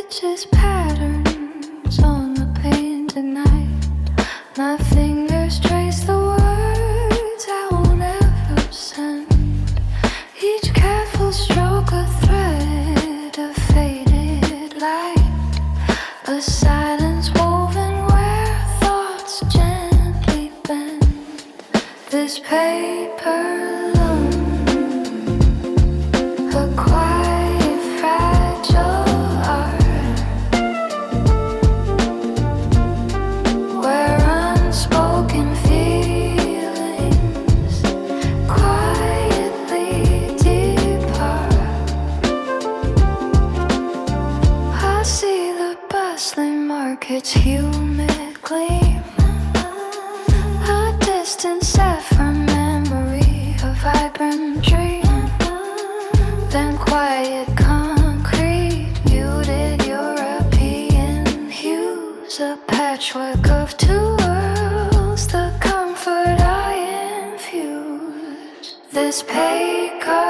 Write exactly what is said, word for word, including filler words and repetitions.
sketches, patterns on the painted night. My fingers trace the words I won't ever send. Each careful stroke a thread of faded light. A silence woven where thoughts gently bend. This paper loom, a quiet fragile art, where unspoken feelings quietly depart. I see the bustling market's humid gleam, a distant set from memory, a vibrant dream. Then quiet concrete, muted European hues, a patchwork of two worlds, the comfort I infuse. This paper